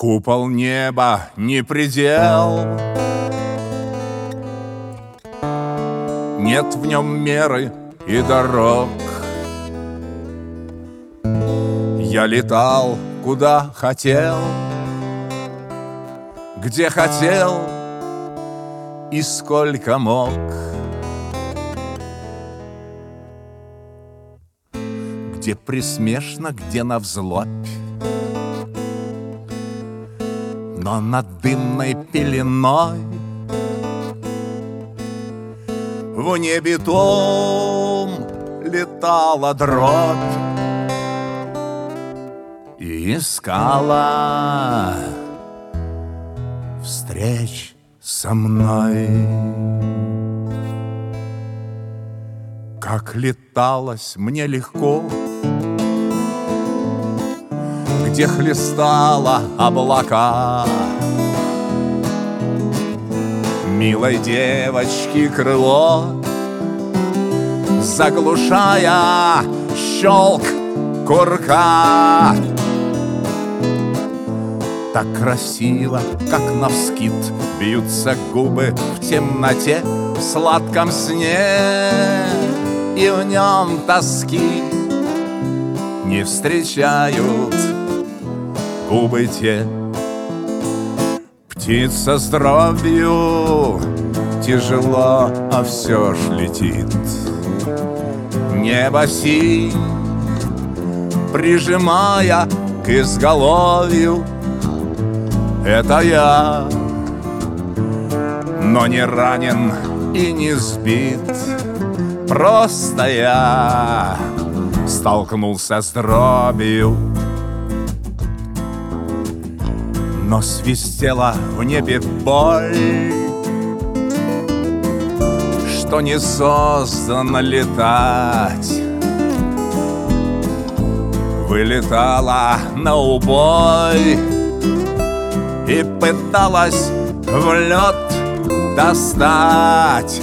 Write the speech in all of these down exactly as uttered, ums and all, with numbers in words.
Купол неба не предел, нет в нем меры и дорог. Я летал, куда хотел, где хотел и сколько мог. Где присмешно, где навзлобь, но над дымной пеленой в небе том летала дробь и искала встреч со мной. Как леталось мне легко, где хлестало облака, милой девочки крыло, заглушая щелк курка. Так красиво, как навскид, бьются губы в темноте, в сладком сне, и в нем тоски не встречают губы те. Птица с дробью тяжело, а все ж летит. Небо синь, прижимая к изголовью, это я, но не ранен и не сбит. Просто я столкнулся с дробью. Но свистела в небе боль, что не создано летать. Вылетала на убой и пыталась в лед достать.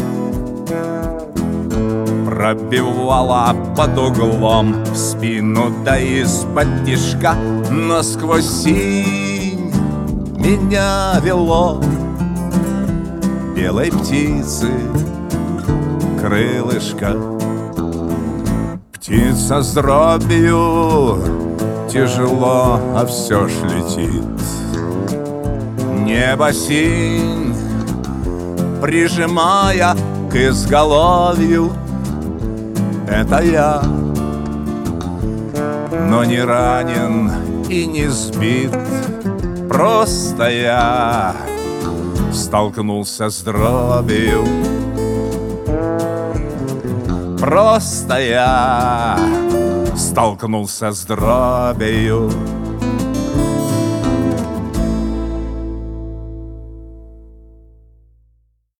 Пробивала под углом в спину, да из-под тишка, но сквозь синь меня вело белой птицы крылышко. Птица с дробью тяжело, а все ж летит. Небо синь, прижимая к изголовью, это я, но не ранен и не сбит. Просто я столкнулся с дробью. Просто я столкнулся с дробью.